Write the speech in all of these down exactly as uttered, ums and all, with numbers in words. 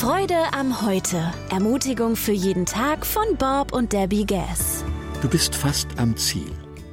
Freude am Heute. Ermutigung für jeden Tag von Bob und Debbie Gass. Du bist fast am Ziel.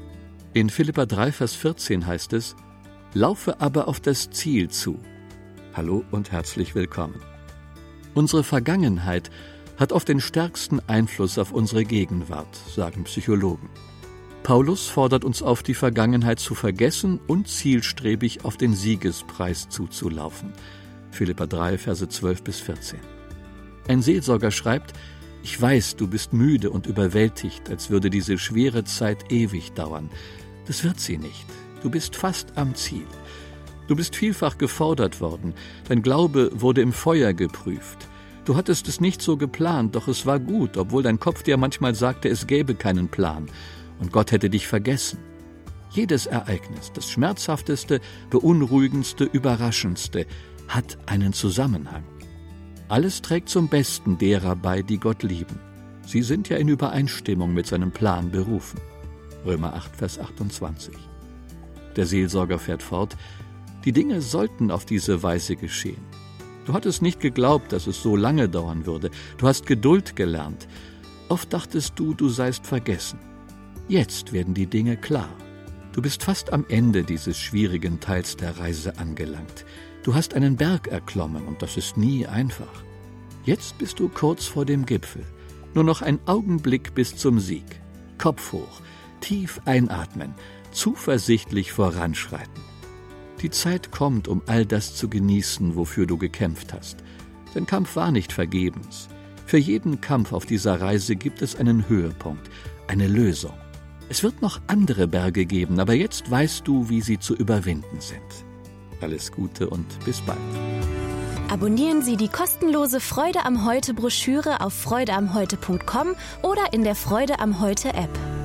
In Philipper drei, Vers vierzehn heißt es: Laufe aber auf das Ziel zu. Hallo und herzlich willkommen. Unsere Vergangenheit hat oft den stärksten Einfluss auf unsere Gegenwart, sagen Psychologen. Paulus fordert uns auf, die Vergangenheit zu vergessen und zielstrebig auf den Siegespreis zuzulaufen. Philipper drei, Verse zwölf bis vierzehn. Ein Seelsorger schreibt: Ich weiß, du bist müde und überwältigt, als würde diese schwere Zeit ewig dauern. Das wird sie nicht. Du bist fast am Ziel. Du bist vielfach gefordert worden. Dein Glaube wurde im Feuer geprüft. Du hattest es nicht so geplant, doch es war gut, obwohl dein Kopf dir manchmal sagte, es gäbe keinen Plan und Gott hätte dich vergessen. Jedes Ereignis, das schmerzhafteste, beunruhigendste, überraschendste, hat einen Zusammenhang. Alles trägt zum Besten derer bei, die Gott lieben. Sie sind ja in Übereinstimmung mit seinem Plan berufen. Römer acht, Vers achtundzwanzig. Der Seelsorger fährt fort: Die Dinge sollten auf diese Weise geschehen. Du hattest nicht geglaubt, dass es so lange dauern würde. Du hast Geduld gelernt. Oft dachtest du, du seist vergessen. Jetzt werden die Dinge klar. Du bist fast am Ende dieses schwierigen Teils der Reise angelangt. Du hast einen Berg erklommen und das ist nie einfach. Jetzt bist du kurz vor dem Gipfel. Nur noch ein Augenblick bis zum Sieg. Kopf hoch, tief einatmen, zuversichtlich voranschreiten. Die Zeit kommt, um all das zu genießen, wofür du gekämpft hast. Dein Kampf war nicht vergebens. Für jeden Kampf auf dieser Reise gibt es einen Höhepunkt, eine Lösung. Es wird noch andere Berge geben, aber jetzt weißt du, wie sie zu überwinden sind. Alles Gute und bis bald. Abonnieren Sie die kostenlose Freude am Heute Broschüre auf freude am heute punkt com oder in der Freude am Heute App.